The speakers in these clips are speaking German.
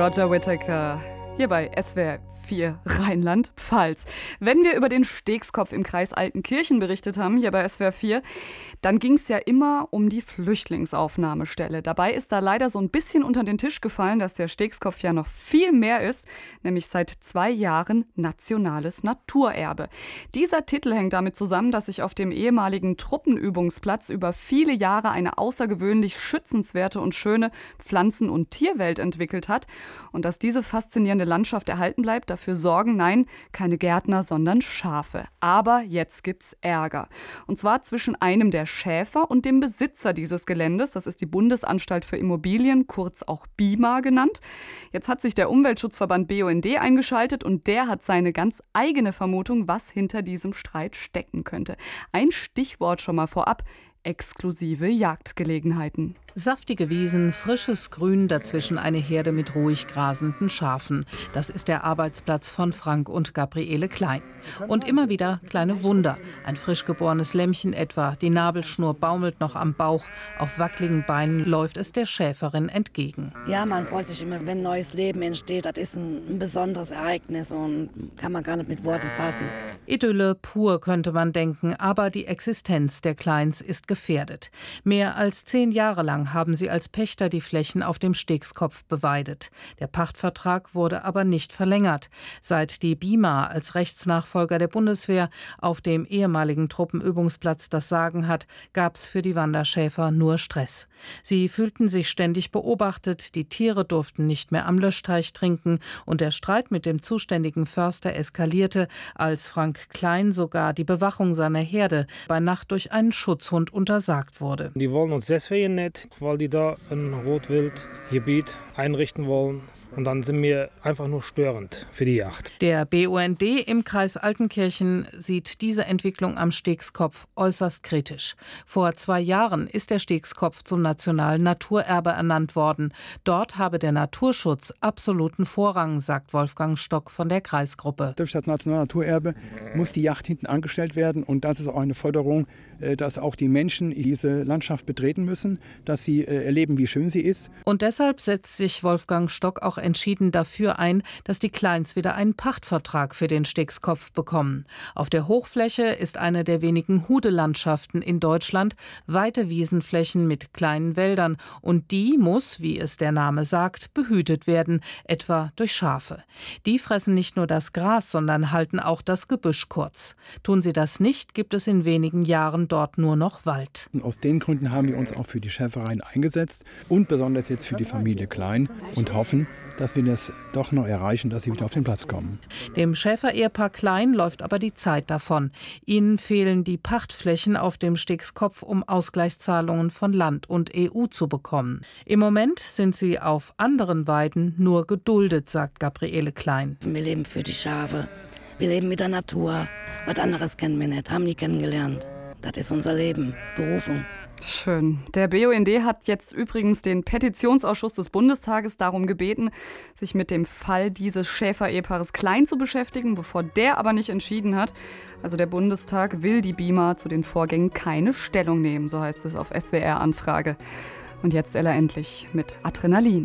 Roger Whittaker. Hier bei SWR 4 Rheinland-Pfalz. Wenn wir über den Stegskopf im Kreis Altenkirchen berichtet haben, hier bei SWR 4, dann ging es ja immer um die Flüchtlingsaufnahmestelle. Dabei ist da leider so ein bisschen unter den Tisch gefallen, dass der Stegskopf ja noch viel mehr ist, nämlich seit 2 Jahren nationales Naturerbe. Dieser Titel hängt damit zusammen, dass sich auf dem ehemaligen Truppenübungsplatz über viele Jahre eine außergewöhnlich schützenswerte und schöne Pflanzen- und Tierwelt entwickelt hat und dass diese faszinierende Landschaft erhalten bleibt, dafür sorgen, nein, keine Gärtner, sondern Schafe. Aber jetzt gibt's Ärger. Und zwar zwischen einem der Schäfer und dem Besitzer dieses Geländes. Das ist die Bundesanstalt für Immobilien, kurz auch BIMA genannt. Jetzt hat sich der Umweltschutzverband BUND eingeschaltet und der hat seine ganz eigene Vermutung, was hinter diesem Streit stecken könnte. Ein Stichwort schon mal vorab: exklusive Jagdgelegenheiten. Saftige Wiesen, frisches Grün, dazwischen eine Herde mit ruhig grasenden Schafen. Das ist der Arbeitsplatz von Frank und Gabriele Klein. Und immer wieder kleine Wunder. Ein frisch geborenes Lämmchen etwa, die Nabelschnur baumelt noch am Bauch. Auf wackeligen Beinen läuft es der Schäferin entgegen. Ja, man freut sich immer, wenn neues Leben entsteht. Das ist ein besonderes Ereignis und kann man gar nicht mit Worten fassen. Idylle pur, könnte man denken, aber die Existenz der Kleins ist gefährdet. Mehr als 10 Jahre lang haben sie als Pächter die Flächen auf dem Stegskopf beweidet. Der Pachtvertrag wurde aber nicht verlängert. Seit die BIMA als Rechtsnachfolger der Bundeswehr auf dem ehemaligen Truppenübungsplatz das Sagen hat, gab es für die Wanderschäfer nur Stress. Sie fühlten sich ständig beobachtet, die Tiere durften nicht mehr am Löschteich trinken und der Streit mit dem zuständigen Förster eskalierte, als Frank Klein sogar die Bewachung seiner Herde bei Nacht durch einen Schutzhund untersagt wurde. Die wollen uns deswegen nicht, weil die da ein Rotwildgebiet einrichten wollen. Und dann sind wir einfach nur störend für die Jagd. Der BUND im Kreis Altenkirchen sieht diese Entwicklung am Stegskopf äußerst kritisch. Vor 2 Jahren ist der Stegskopf zum nationalen Naturerbe ernannt worden. Dort habe der Naturschutz absoluten Vorrang, sagt Wolfgang Stock von der Kreisgruppe. Durch das nationale Naturerbe muss die Jagd hinten angestellt werden. Und das ist auch eine Forderung, dass auch die Menschen diese Landschaft betreten müssen, dass sie erleben, wie schön sie ist. Und deshalb setzt sich Wolfgang Stock auch entschieden dafür ein, dass die Kleins wieder einen Pachtvertrag für den Stegskopf bekommen. Auf der Hochfläche ist eine der wenigen Hudelandschaften in Deutschland, weite Wiesenflächen mit kleinen Wäldern. Und die muss, wie es der Name sagt, behütet werden, etwa durch Schafe. Die fressen nicht nur das Gras, sondern halten auch das Gebüsch kurz. Tun sie das nicht, gibt es in wenigen Jahren dort nur noch Wald. Und aus den Gründen haben wir uns auch für die Schäfereien eingesetzt und besonders jetzt für die Familie Klein und hoffen, dass wir das doch noch erreichen, dass sie wieder auf den Platz kommen. Dem Schäfer-Ehepaar Klein läuft aber die Zeit davon. Ihnen fehlen die Pachtflächen auf dem Stegskopf, um Ausgleichszahlungen von Land und EU zu bekommen. Im Moment sind sie auf anderen Weiden nur geduldet, sagt Gabriele Klein. Wir leben für die Schafe, wir leben mit der Natur. Was anderes kennen wir nicht, haben nie kennengelernt. Das ist unser Leben, Berufung. Schön. Der BUND hat jetzt übrigens den Petitionsausschuss des Bundestages darum gebeten, sich mit dem Fall dieses Schäfer-Ehepaares Klein zu beschäftigen, bevor der aber nicht entschieden hat. Also der Bundestag will die BIMA zu den Vorgängen keine Stellung nehmen, so heißt es auf SWR-Anfrage. Und jetzt Ella endlich mit Adrenalin.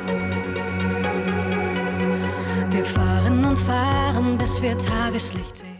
Wir fahren und fahren, bis wir Tageslicht sehen.